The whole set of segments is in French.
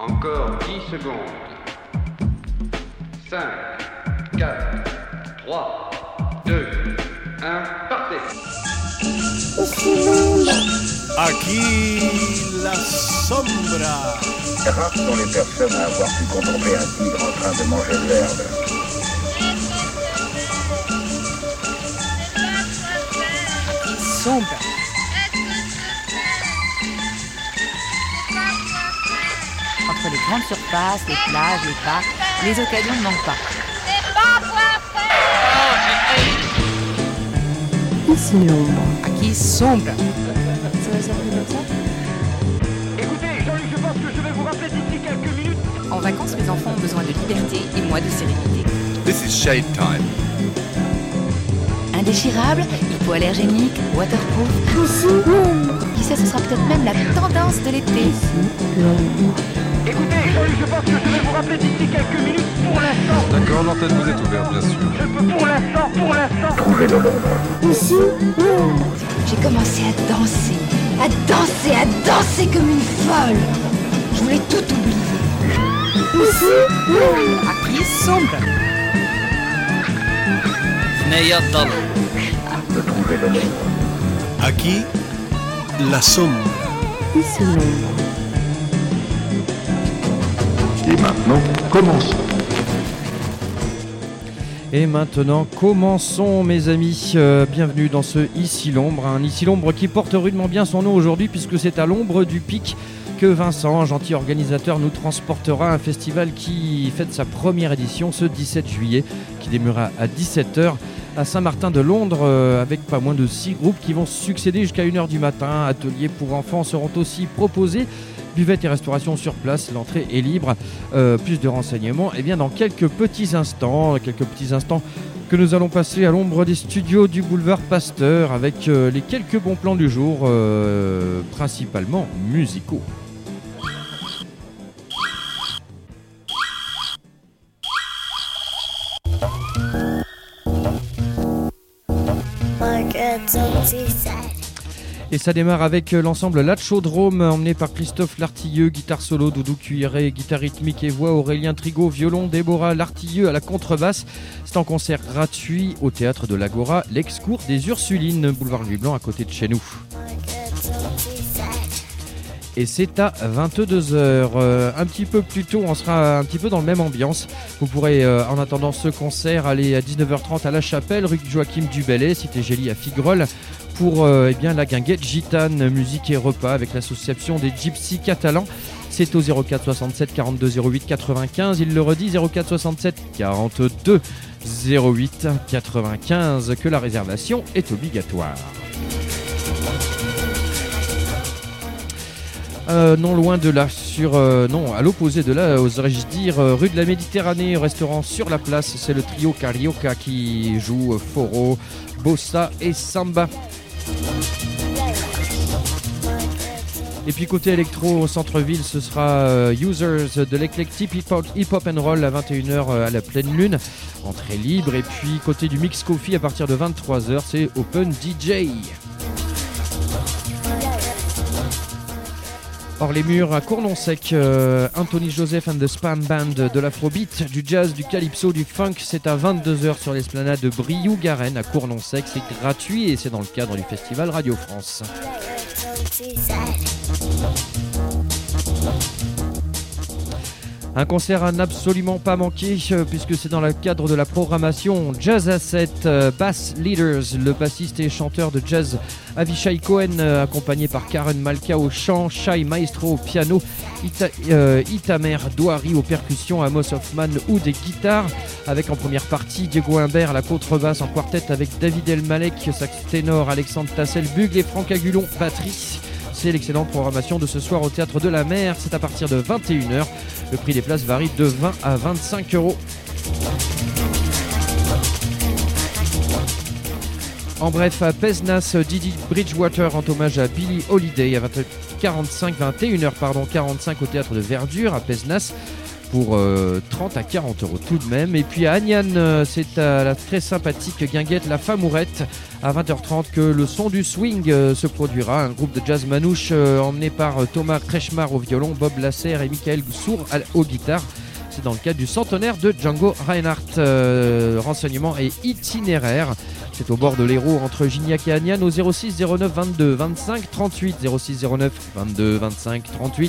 Encore 10 secondes. 5, 4, 3, 2, 1, partez. Aquí la sombra. Rares sont les personnes à avoir pu contempler un tigre en train de manger de l'herbe. Sombra. Entre les grandes surfaces, les plages, les parcs, les occasions ne manquent pas. Ici l'ombre. Aquí Sombra. Ça va s'appeler comme ça? Écoutez, Jean-Luc, je pense que je vais vous rappeler d'ici quelques minutes. En vacances, les enfants ont besoin de liberté et moi de sérénité. This is shade time. Indéchirable, hypoallergénique, waterproof. Ici l'ombre. Qui sait, ce sera peut-être même la tendance de l'été. Ici l'ombre. Écoutez, Jean-Luc, je pense que je vais vous rappeler d'ici quelques minutes pour l'instant. D'accord, l'antenne vous est ouverte, bien sûr. Je peux pour l'instant. Trouver de l'ombre. Ici l'ombre. J'ai commencé à danser comme une folle. Je voulais tout oublier. Ici l'ombre. Aquí Sombra. De trouver de l'ombre. Aquí la sombra. Ici l'ombre. Et maintenant, commençons. Et maintenant, commençons mes amis. Bienvenue dans ce Ici l'ombre. Un Ici l'ombre qui porte rudement bien son nom aujourd'hui puisque c'est à l'ombre du pic que Vincent, un gentil organisateur, nous transportera un festival qui fête sa première édition ce 17 juillet, qui démarrera à 17h à Saint-Martin-de-Londres avec pas moins de 6 groupes qui vont succéder jusqu'à 1h du matin. Ateliers pour enfants seront aussi proposés. Buvette et restauration sur place, l'entrée est libre. Plus de renseignements dans quelques petits instants que nous allons passer à l'ombre des studios du boulevard Pasteur avec les quelques bons plans du jour, principalement musicaux. Et ça démarre avec l'ensemble Lachaudrome, emmené par Christophe Lartilleux, guitare solo, Doudou Cuiré, guitare rythmique et voix, Aurélien Trigot, violon, Déborah Lartilleux à la contrebasse. C'est en concert gratuit au théâtre de l'Agora, l'ex-cour des Ursulines, boulevard Louis Blanc à côté de chez nous. Et c'est à 22h. Un petit peu plus tôt, on sera un petit peu dans le même ambiance. Vous pourrez, en attendant ce concert, aller à 19h30 à La Chapelle, rue Joachim Dubellay, cité Gély à Figuerolles, pour la guinguette gitane, musique et repas avec l'association des Gypsies catalans. C'est au 04 67 42 08 95. Il le redit, 04 67 42 08 95, que la réservation est obligatoire. Non loin de là, à l'opposé de là, oserais-je dire, rue de la Méditerranée, restaurant sur la place, c'est le trio Carioca qui joue foro, bossa et samba. Et puis côté électro au centre-ville, ce sera Users de l'éclectique hip-hop and roll à 21h à la pleine lune, entrée libre. Et puis côté du Mix Coffee à partir de 23h, c'est Open DJ. Hors les murs à Cournon-Sec, Anthony Joseph and the Spam Band, de l'afrobeat, du jazz, du calypso, du funk. C'est à 22h sur l'esplanade de Brioude-Garennes à Cournon-Sec. C'est gratuit et c'est dans le cadre du festival Radio France. Un concert à n'absolument pas manquer puisque c'est dans le cadre de la programmation Jazz Asset Bass Leaders. Le bassiste et chanteur de jazz Avishai Cohen accompagné par Karen Malka au chant, Shai Maestro au piano, Itamer Douari aux percussions, Amos Hoffman ou des guitares, avec en première partie Diego Imbert à la contrebasse en quartet avec David Elmalek, sax ténor, Alexandre Tassel, bugle et Franck Agulon, batterie. C'est l'excellente programmation de ce soir au Théâtre de la Mer. C'est à partir de 21h. Le prix des places varie de 20 à 25 €. En bref, à Pesnas, Didi Bridgewater rend hommage à Billie Holiday à 21h45 au Théâtre de Verdure à Pesnas. pour 30 à 40 euros tout de même. Et puis à Agnan, c'est à la très sympathique guinguette La Famourette à 20h30 que le son du swing se produira. Un groupe de jazz manouche emmené par Thomas Kretschmar au violon, Bob Lasser et Michael Sour aux guitares. C'est dans le cadre du centenaire de Django Reinhardt. Renseignements et itinéraire. C'est au bord de l'Hérault entre Gignac et Agnan au 06 09 22 25 38. 06 09 22 25 38.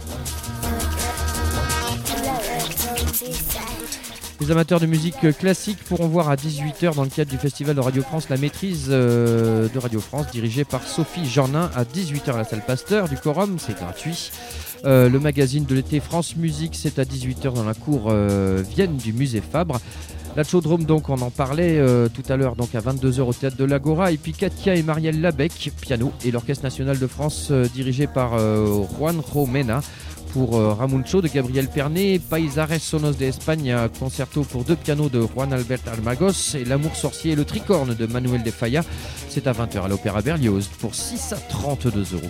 Les amateurs de musique classique pourront voir à 18h dans le cadre du festival de Radio France la maîtrise de Radio France dirigée par Sophie Jornin à 18h à la salle Pasteur du Quorum, c'est gratuit. Le magazine de l'été France Musique, c'est à 18h dans la cour Vienne du musée Fabre. La Chaudrome, donc, on en parlait tout à l'heure, donc à 22h au théâtre de l'Agora. Et puis Katia et Marielle Labec, piano, et l'Orchestre National de France dirigé par Juanjo Mena. Pour Ramuncho de Gabriel Pernet, Paisares Sonos de Espagne, concerto pour 2 pianos de Juan Albert Almagos et L'Amour sorcier et le tricorne de Manuel de Falla. C'est à 20h à l'Opéra Berlioz pour 6 à 32 euros.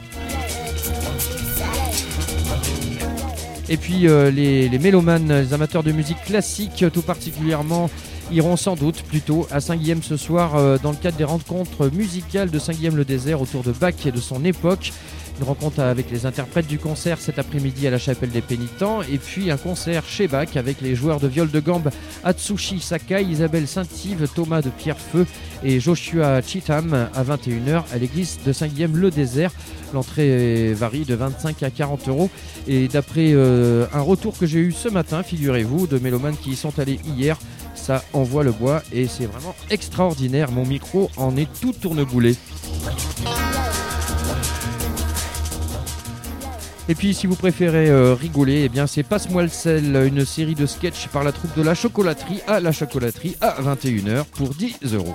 Et puis les mélomanes, les amateurs de musique classique tout particulièrement, iront sans doute plutôt à Saint-Guilhem ce soir dans le cadre des rencontres musicales de Saint-Guilhem-le-Désert autour de Bach et de son époque. Une rencontre avec les interprètes du concert cet après-midi à la Chapelle des Pénitents et puis un concert chez Bach avec les joueurs de viol de gambe Atsushi Sakai, Isabelle Saint-Yves, Thomas de Pierrefeu et Joshua Cheatham à 21h à l'église de Saint-Guilhem-le-Désert. L'entrée varie de 25 à 40 euros et d'après un retour que j'ai eu ce matin, figurez-vous, de mélomanes qui y sont allés hier, ça envoie le bois et c'est vraiment extraordinaire. Mon micro en est tout tourneboulé. Et puis si vous préférez rigoler, eh bien c'est Passe-moi le sel, une série de sketchs par la troupe de La Chocolaterie à 21h pour 10 euros.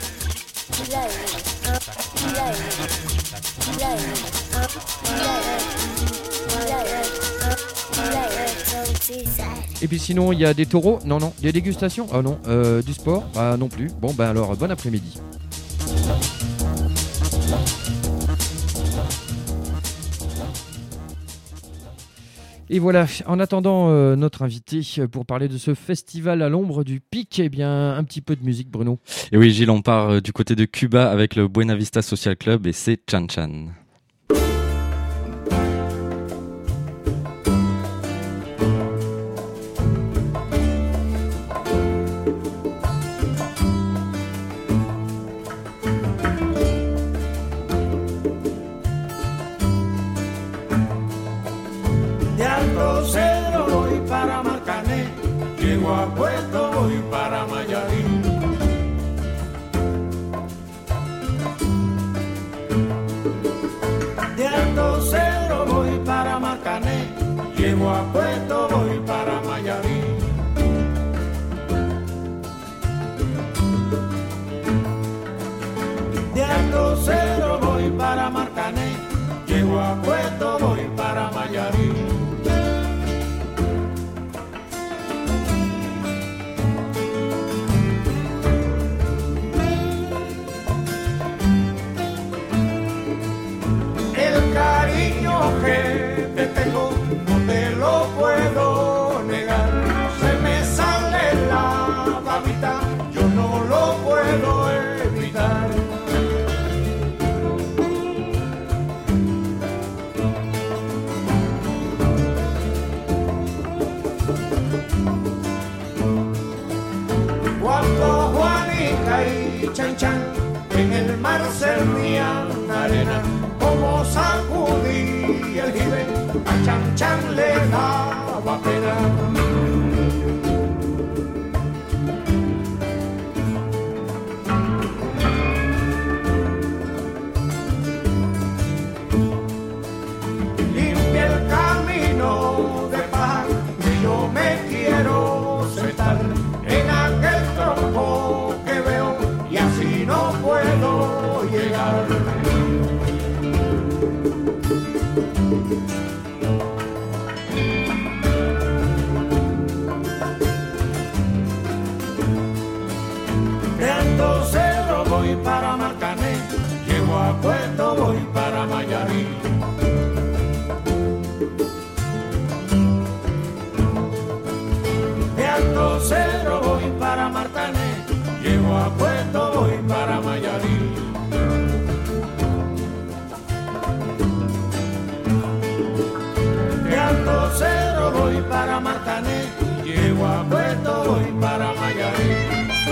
Et puis sinon il y a des taureaux, non, des dégustations, ah non, du sport, bah non plus. Bon bah alors bon après-midi. Et voilà, en attendant notre invité pour parler de ce festival à l'ombre du Pic, eh bien un petit peu de musique, Bruno. Et oui, Gilles, on part du côté de Cuba avec le Buena Vista Social Club et c'est Chan Chan. A Puerto voy para Mayarí. De Alto Cedro voy para Marcané. Llego a Puerto voy para Mayarí. De Alto Cedro voy para Marcané. Llego a Puerto voy para Mayarí. Que te tengo, no te lo puedo negar. Se me sale la babita, yo no lo puedo evitar. Cuando Juanica y Chan Chan en el mar servían arena, como sacudí el jibe, a Chan Chan le daba pena. Limpia el camino de paz, que yo me quiero sentar en aquel tronco que veo y así no puedo llegar. De Alto Cedro voy para Marcané, llego a Puerto voy para Mayarí. Ando Cero voy para Martané, llego a Puerto voy para Mayarí. De Ando Cero voy para Martané, llego a Puerto voy para Mayarí.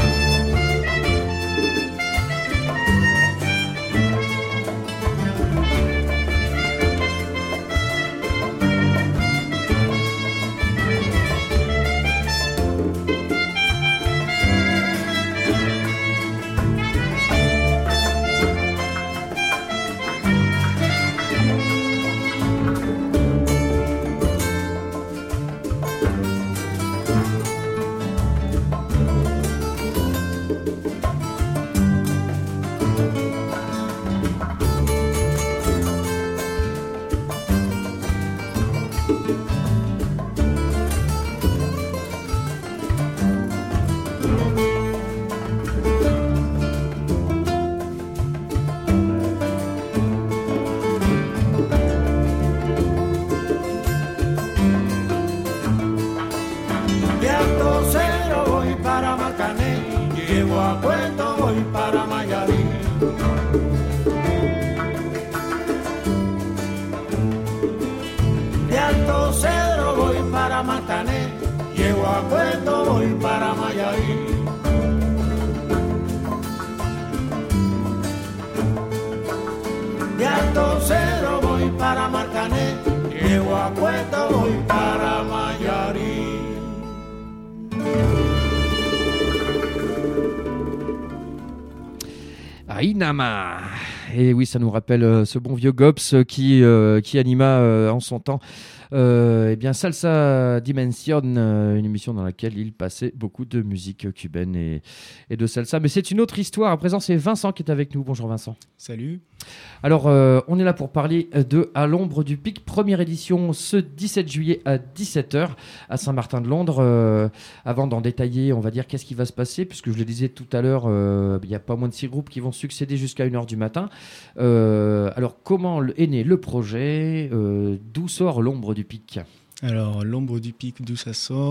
Inama. Et oui, ça nous rappelle ce bon vieux Gops qui anima en son temps eh bien Salsa Dimension, une émission dans laquelle il passait beaucoup de musique cubaine et de salsa. Mais c'est une autre histoire. À présent, c'est Vincent qui est avec nous. Bonjour Vincent. Salut. Alors, on est là pour parler de À l'ombre du pic, première édition ce 17 juillet à 17h à Saint-Martin-de-Londres. Avant d'en détailler, on va dire qu'est-ce qui va se passer, puisque je le disais tout à l'heure, il n'y a pas moins de 6 groupes qui vont succéder jusqu'à 1h du matin. Alors, comment est né le projet ? D'où sort l'ombre du pic ? Alors, l'ombre du pic, d'où ça sort ?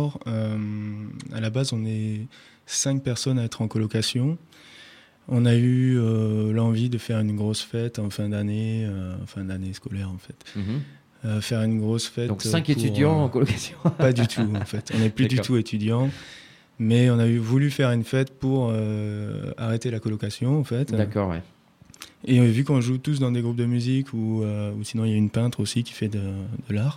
À la base, on est 5 personnes à être en colocation. On a eu l'envie de faire une grosse fête en fin d'année scolaire en fait. Faire une grosse fête. Donc 5 étudiants en colocation. Pas du tout en fait, on n'est plus du tout étudiants. Mais on a voulu faire une fête pour arrêter la colocation en fait. D'accord, ouais. Et vu qu'on joue tous dans des groupes de musique ou sinon il y a une peintre aussi qui fait de l'art,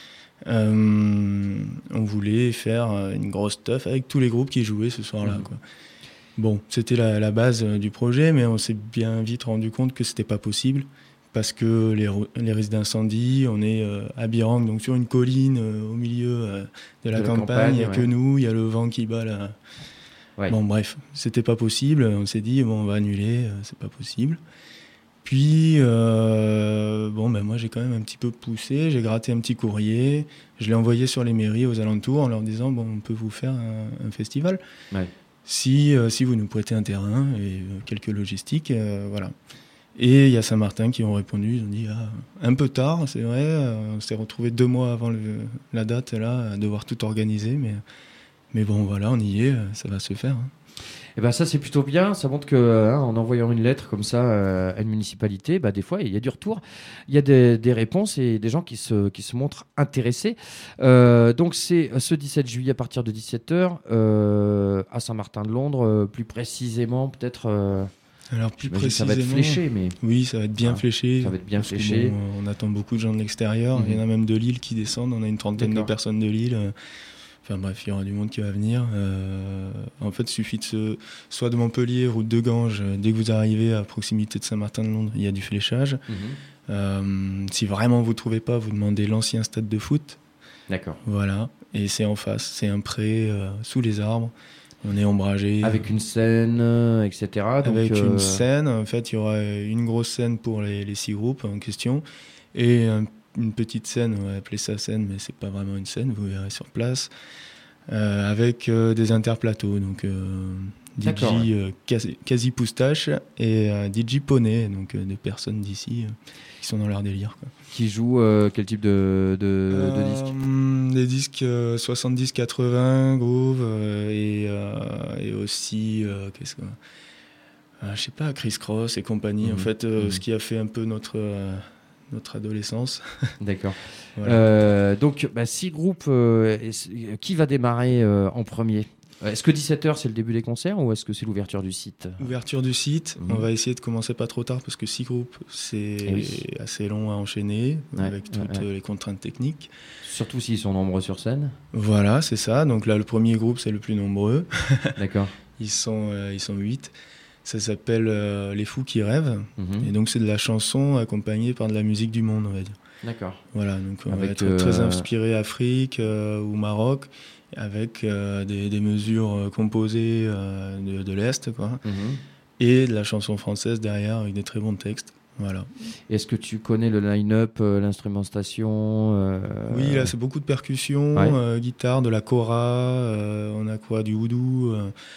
on voulait faire une grosse teuf avec tous les groupes qui jouaient ce soir-là, quoi. Bon, c'était la base du projet, mais on s'est bien vite rendu compte que c'était pas possible parce que les risques d'incendie, on est à Birang, donc sur une colline au milieu de la campagne, il n'y a que nous, il y a le vent qui bat là. Ouais. Bon, bref, c'était pas possible. On s'est dit, bon, on va annuler, c'est pas possible. Puis, moi, j'ai quand même un petit peu poussé, j'ai gratté un petit courrier, je l'ai envoyé sur les mairies aux alentours en leur disant, bon, on peut vous faire un festival. Ouais. Si vous nous prêtez un terrain et quelques logistiques, voilà. Et il y a Saint-Martin qui ont répondu, ils ont dit un peu tard, c'est vrai, on s'est retrouvé 2 mois avant la date là, à devoir tout organiser, mais bon voilà, on y est, ça va se faire. Hein. Et ben ça c'est plutôt bien, ça montre que en envoyant une lettre comme ça à une municipalité, des fois il y a du retour, il y a des réponses et des gens qui se montrent intéressés. Donc c'est ce 17 juillet à partir de 17h à Saint-Martin-de-Londres, plus précisément peut-être. Alors plus précisément, ça va être fléché, mais oui, ça va être bien fléché. Ça va être bien fléché. Bon, on attend beaucoup de gens de l'extérieur. Il y en a même de Lille qui descendent. On a une 30aine de personnes de Lille. Enfin bref, il y aura du monde qui va venir. En fait, il suffit soit de Montpellier, route de Ganges. Dès que vous arrivez à proximité de Saint-Martin-de-Londres, il y a du fléchage. Si vraiment vous trouvez pas, vous demandez l'ancien stade de foot. D'accord. Voilà. Et c'est en face. C'est un pré sous les arbres. On est ombragé. Avec une scène, etc. Donc, avec une scène. En fait, il y aura une grosse scène pour les 6 groupes en question. Et une petite scène, on va appeler ça scène, mais c'est pas vraiment une scène, vous verrez sur place. Avec des interplateaux. Donc, D'accord, DJ Quasi Poustache et DJ Poney, donc des personnes d'ici qui sont dans leur délire, quoi. Qui joue quel type de disque? Des disques 70-80, groove, et aussi, qu'est-ce que... je sais pas, Criss Cross et compagnie, en fait, ce qui a fait un peu notre adolescence. D'accord. Voilà. Donc, 6 groupes, qui va démarrer en premier? Est-ce que 17h c'est le début des concerts ou est-ce que c'est l'ouverture du site? Ouverture du site, on va essayer de commencer pas trop tard parce que 6 groupes c'est assez long à enchaîner avec toutes les contraintes techniques. Surtout s'ils sont nombreux sur scène. Voilà, c'est ça. Donc là, le premier groupe c'est le plus nombreux. D'accord. Ils sont 8. Ça s'appelle Les Fous qui rêvent. Et donc c'est de la chanson accompagnée par de la musique du monde, on va dire. D'accord. Voilà, donc on va être très inspiré Afrique ou Maroc, avec des mesures composées de l'Est, quoi. Et de la chanson française derrière avec des très bons textes. Voilà. Est-ce que tu connais le line-up, l'instrumentation? Oui, là c'est beaucoup de percussions, guitare, de la kora, on a quoi, du oudou,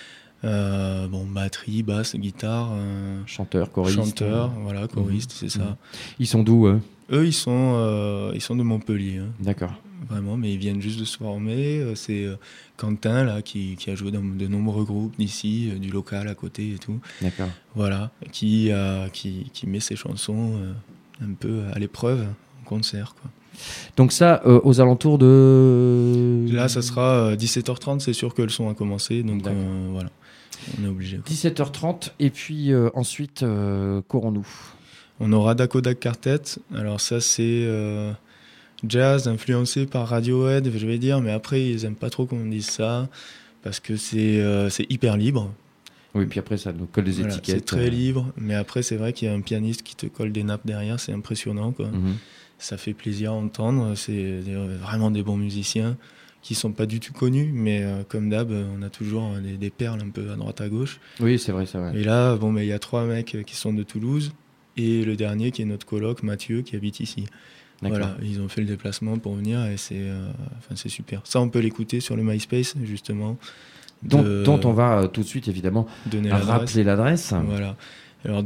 batterie, basse, guitare, chanteur, choriste. Voilà, choriste, c'est ça. Ils sont d'où, eux? Eux, ils sont de Montpellier. D'accord. Vraiment, mais ils viennent juste de se former. C'est Quentin là qui a joué dans de nombreux groupes d'ici, du local à côté et tout. D'accord. Voilà, qui met ses chansons un peu à l'épreuve en concert, quoi. Donc ça, aux alentours de... Là, ça sera 17h30, c'est sûr que le son a commencé, donc voilà, on est obligé, quoi. 17h30, et puis ensuite, qu'aurons-nous? On aura Dakodak Quartet. Alors ça, c'est jazz influencé par Radiohead, je vais dire, mais après, ils aiment pas trop qu'on dise ça, parce que c'est hyper libre. Oui, puis après, ça nous colle des étiquettes. C'est très libre, mais après, c'est vrai qu'il y a un pianiste qui te colle des nappes derrière, c'est impressionnant, quoi. Ça fait plaisir à entendre, c'est vraiment des bons musiciens qui sont pas du tout connus, mais comme d'hab, on a toujours des perles un peu à droite à gauche. Oui, c'est vrai, c'est vrai. Et là, il y a 3 mecs qui sont de Toulouse, et le dernier qui est notre coloc, Mathieu, qui habite ici. Voilà, ils ont fait le déplacement pour venir et c'est super. Ça, on peut l'écouter sur le MySpace, justement. Dont on va tout de suite, évidemment, rappeler l'adresse. Voilà. Alors,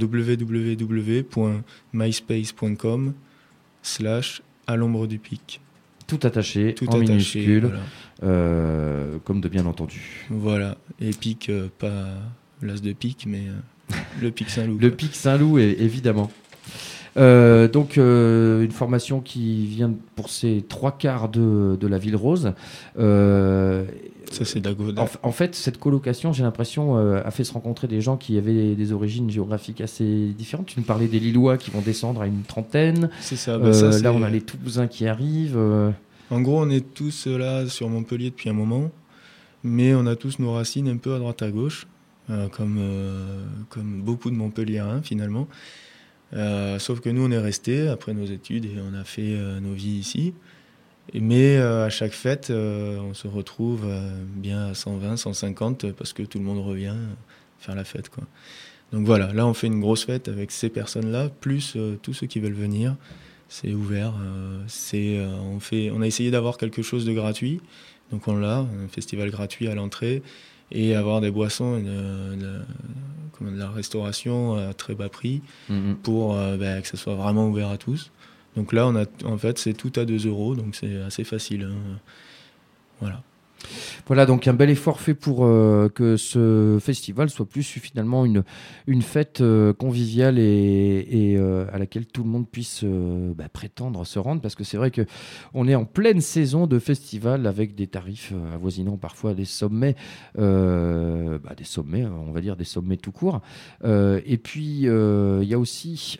www.myspace.com/à l'ombre du pic. Tout attaché, tout en attaché, minuscule, voilà. comme de bien entendu. Voilà, et pic, pas l'as de pique, mais le pic Saint-Loup. Le pic Saint-Loup, évidemment. Donc une formation qui vient pour ces 3/4 de la Ville Rose. Ça, c'est Dakodak. En fait, cette colocation, j'ai l'impression, a fait se rencontrer des gens qui avaient des origines géographiques assez différentes. Tu nous parlais des Lillois qui vont descendre à une trentaine. C'est ça. Là, on a les Toulousains qui arrivent. En gros, on est tous là sur Montpellier depuis un moment, mais on a tous nos racines un peu à droite à gauche, comme beaucoup de Montpelliérains finalement. Sauf que nous, on est restés après nos études et on a fait nos vies ici. Mais à chaque fête, on se retrouve bien à 120, 150 parce que tout le monde revient faire la fête, quoi. Donc voilà, là on fait une grosse fête avec ces personnes-là, plus tous ceux qui veulent venir. C'est ouvert. On a essayé d'avoir quelque chose de gratuit. Donc on l'a, un festival gratuit à l'entrée et avoir des boissons et de la restauration à très bas prix pour que ça soit vraiment ouvert à tous. Donc là, en fait, c'est tout à 2 €, donc c'est assez facile, hein. Voilà. Voilà, donc un bel effort fait pour que ce festival soit plus finalement une fête conviviale et à laquelle tout le monde puisse prétendre se rendre, parce que c'est vrai qu'on est en pleine saison de festival avec des tarifs avoisinant parfois des sommets, on va dire des sommets tout court. Et puis il y a aussi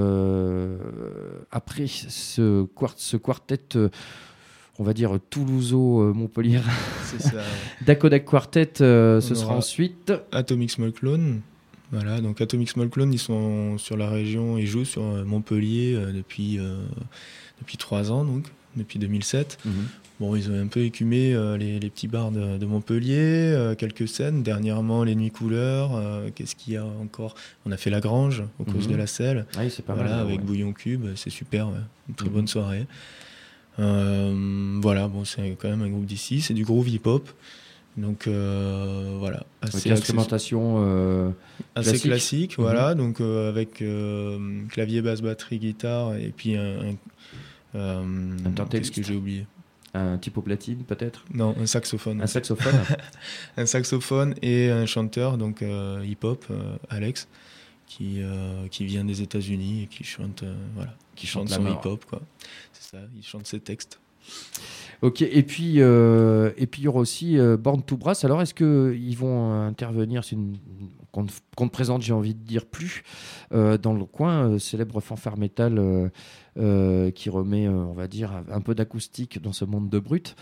après ce quartet, on va dire Toulouso-Montpellier. C'est ça. Dakodak Quartet, ce sera ensuite. Atomic Small Clone. Voilà, donc Atomic Small Clone, ils sont sur la région, ils jouent sur Montpellier depuis 3 ans, donc, depuis 2007. Bon, ils ont un peu écumé les petits bars de Montpellier, quelques scènes. Dernièrement, les Nuits Couleurs. Qu'est-ce qu'il y a encore ? On a fait La Grange, au cause de la Selle. Oui, c'est pas mal. Avec Bouillon Cube, c'est super, ouais. Une très bonne soirée. Voilà, bon, c'est quand même un groupe d'ici, c'est du groove hip-hop, Donc voilà, Avec instrumentation assez classique. classique, voilà. Donc avec clavier, basse, batterie, guitare et puis qu'est-ce que j'ai oublié? Un typo platine peut-être? Non, un saxophone. Un saxophone. Un saxophone et un chanteur, donc hip-hop, Alex, qui vient des États-Unis et qui chante, qui chante son hip-hop, quoi. C'est ça, il chante ses textes. Ok, et puis il y aura aussi Born to Brass. Alors est-ce qu'ils vont intervenir, c'est qu'on ne présente, j'ai envie de dire, plus dans le coin, célèbre fanfare métal qui remet, on va dire, un peu d'acoustique dans ce monde de brut.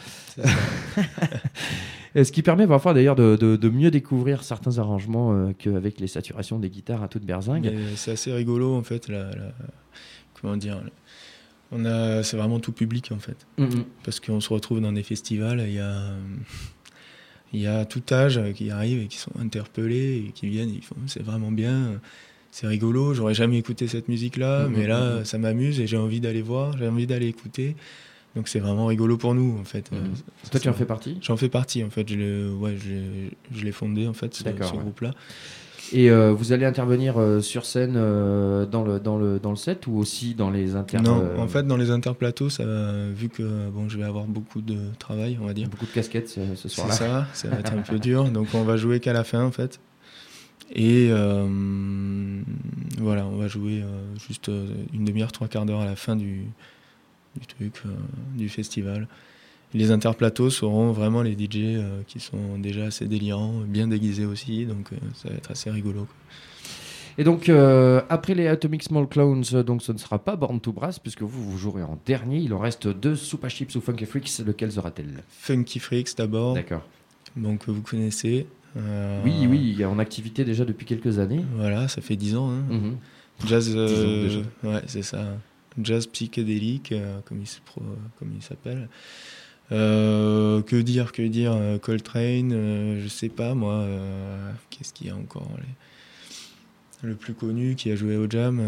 Ce qui permet parfois d'ailleurs de mieux découvrir certains arrangements qu'avec les saturations des guitares à toute berzingue. C'est assez rigolo en fait, comment dire, c'est vraiment tout public en fait, parce qu'on se retrouve dans des festivals, il y a tout âge qui arrivent et qui sont interpellés et qui viennent, ils font c'est vraiment bien, c'est rigolo, j'aurais jamais écouté cette musique là, mais là ça m'amuse et j'ai envie d'aller voir, j'ai envie d'aller écouter, donc c'est vraiment rigolo pour nous en fait. Toi tu en fais partie? J'en fais partie en fait, je l'ai fondé en fait, ce groupe là. Et vous allez intervenir sur scène dans le set ou aussi dans les inter... Non, en fait, dans les interplateaux, vu que je vais avoir beaucoup de travail, on va dire. Beaucoup de casquettes ce soir-là. C'est ça va être un peu dur. Donc, on va jouer qu'à la fin, en fait. Et voilà, on va jouer juste une demi-heure, 3/4 d'heure à la fin du truc, du festival. Les interplateaux seront vraiment les DJ qui sont déjà assez délirants, bien déguisés aussi, donc ça va être assez rigolo, quoi. Et donc, après les Atomic Small Clowns, donc ce ne sera pas Born to Brass, puisque vous jouerez en dernier. Il en reste 2, Supa Chips ou Funky Freaks. Lequel sera-t-elle? Funky Freaks d'abord. D'accord. Donc vous connaissez. Oui, il est en activité déjà depuis quelques années. Voilà, ça fait 10 ans. Hein. Jazz, 10 ans déjà. Ouais, c'est ça. Jazz psychédélique, comme il s'appelle. Que dire, Coltrane, je sais pas moi, qu'est-ce qu'il y a encore, le plus connu qui a joué au Jam,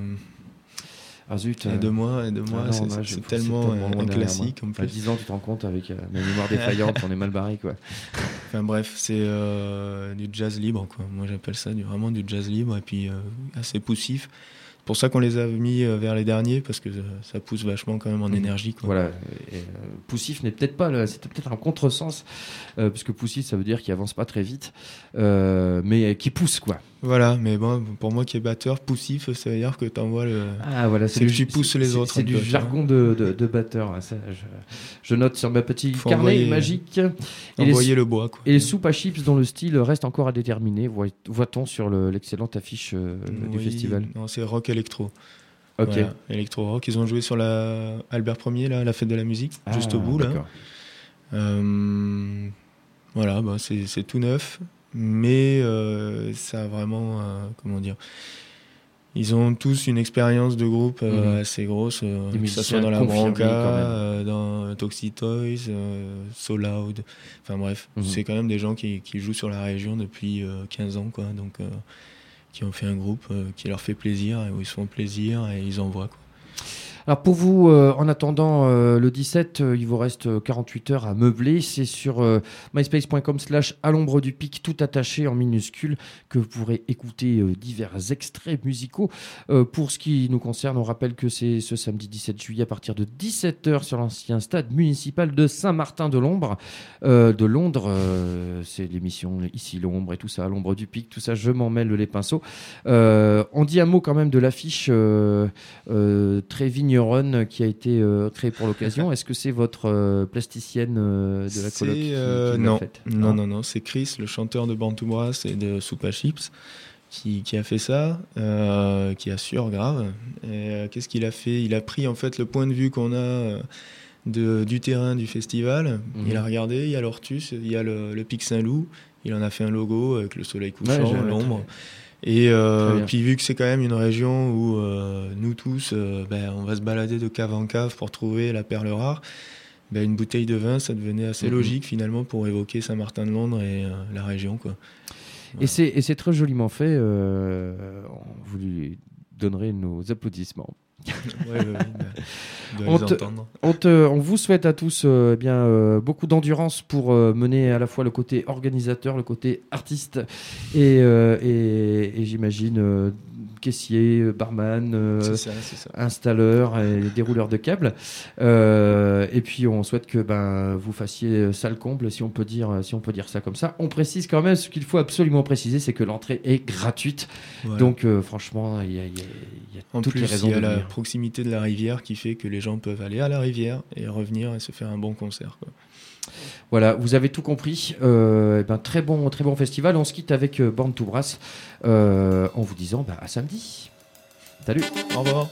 zut, aide-moi, c'est tellement un classique en plus. 10 ans, tu te rends compte, avec ma mémoire défaillante, on est mal barré, quoi. Enfin bref, c'est du jazz libre, quoi. Moi j'appelle ça vraiment du jazz libre, et puis assez poussif. C'est pour ça qu'on les a mis vers les derniers, parce que ça pousse vachement quand même en énergie, quoi. Voilà. Poussif n'est peut-être pas, c'est peut-être un contresens, puisque poussif ça veut dire qu'il avance pas très vite, mais qui pousse, quoi. Voilà, mais bon, pour moi qui est batteur, poussif, ça veut dire que t'envoies le. Ah voilà, c'est que tu pousses les autres. C'est du jargon de batteur. Ça, je note sur ma petite carnet magique. Envoyer le bois, quoi. Et les Supa Chips, dont le style reste encore à déterminer, voit-on sur l'excellente affiche du festival. Non, c'est rock électro. Ok. Voilà, électro rock. Ils ont joué sur la Albert Ier, là, la fête de la musique, juste au bout, là. Voilà, c'est tout neuf. Mais ça a vraiment, comment dire, ils ont tous une expérience de groupe assez grosse, que ce soit dans la Branca, dans Toxic Toys, So Loud, enfin bref, c'est quand même des gens qui jouent sur la région depuis 15 ans, quoi, donc qui ont fait un groupe qui leur fait plaisir, et où ils se font plaisir et ils envoient, quoi. Alors pour vous, en attendant le 17, il vous reste 48 heures à meubler. C'est sur myspace.com/à l'ombre du pic, tout attaché en minuscule, que vous pourrez écouter divers extraits musicaux. Pour ce qui nous concerne, on rappelle que c'est ce samedi 17 juillet à partir de 17h sur l'ancien stade municipal de Saint-Martin-de-Londres. C'est l'émission Ici l'ombre et tout ça, à l'ombre du pic, tout ça, je m'en mêle les pinceaux. On dit un mot quand même de l'affiche très vigneronne qui a été créée pour l'occasion. Est-ce que c'est votre plasticienne de la coloc qui l'a faite? Non, c'est Chris, le chanteur de Born to Brass et de Supa Chips, qui a fait ça, qui assure grave. Et, qu'est-ce qu'il a fait? Il a pris en fait le point de vue qu'on a du terrain du festival. Il a regardé, il y a l'Ortus, il y a le Pic Saint-Loup. Il en a fait un logo avec le soleil couchant, l'ombre. Et puis vu que c'est quand même une région où nous tous, on va se balader de cave en cave pour trouver la perle rare, une bouteille de vin, ça devenait assez logique finalement pour évoquer Saint-Martin-de-Londres et la région, quoi. Voilà. Et c'est très joliment fait. Vous lui donnerez nos applaudissements. On vous souhaite à tous beaucoup d'endurance pour mener à la fois le côté organisateur, le côté artiste et j'imagine caissier, barman, c'est ça. installeur et dérouleur de câbles. Et puis on souhaite que vous fassiez salle comble, si on peut dire ça comme ça. On précise quand même ce qu'il faut absolument préciser, c'est que l'entrée est gratuite. Ouais. Donc franchement, il y a toutes les raisons de venir. Il y a la proximité de la rivière qui fait que les gens peuvent aller à la rivière et revenir et se faire un bon concert, quoi. Voilà, vous avez tout compris. Très bon festival. On se quitte avec Born to Brass en vous disant à samedi. Salut. Au revoir.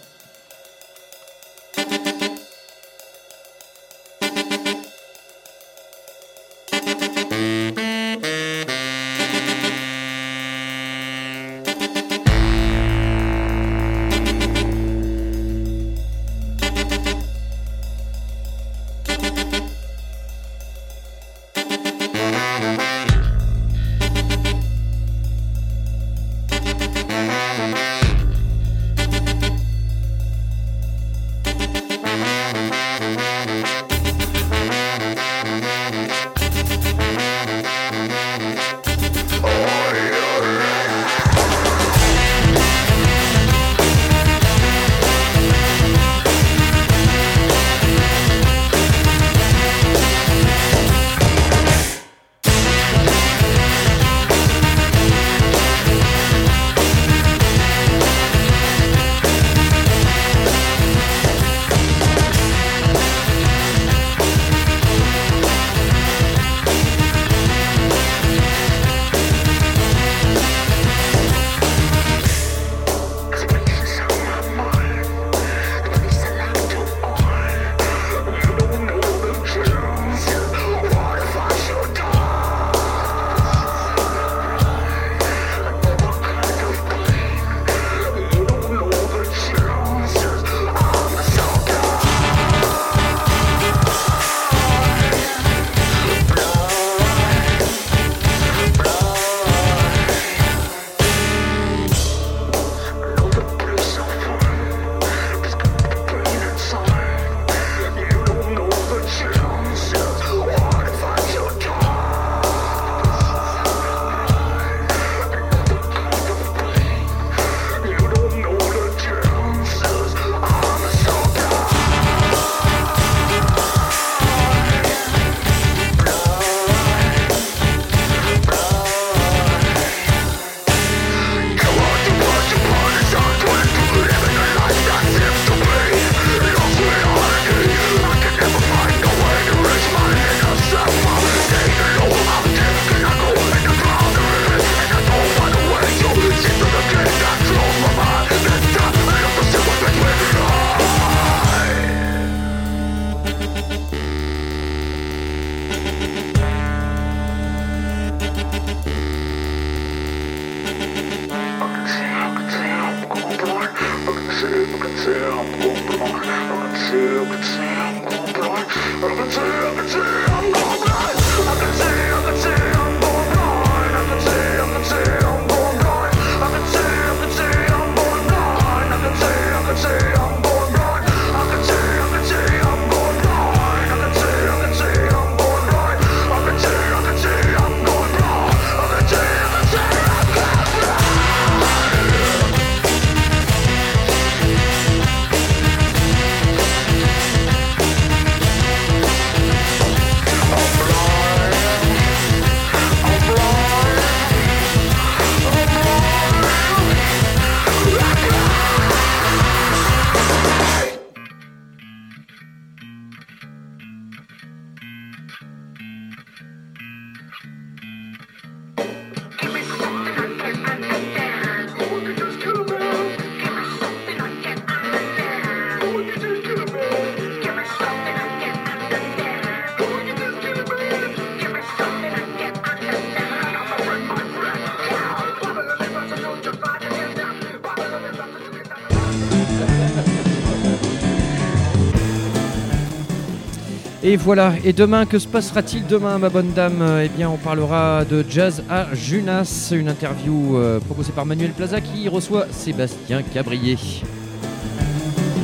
Et voilà, et demain, que se passera-t-il demain, ma bonne dame ? Eh bien, on parlera de jazz à Junas, une interview proposée par Manuel Plaza qui reçoit Sébastien Cabrier.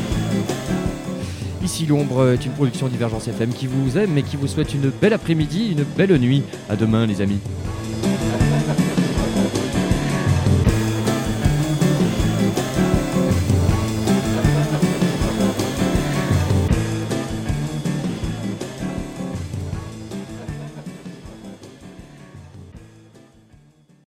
Ici l'ombre est une production Divergence FM qui vous aime et qui vous souhaite une belle après-midi, une belle nuit. À demain les amis.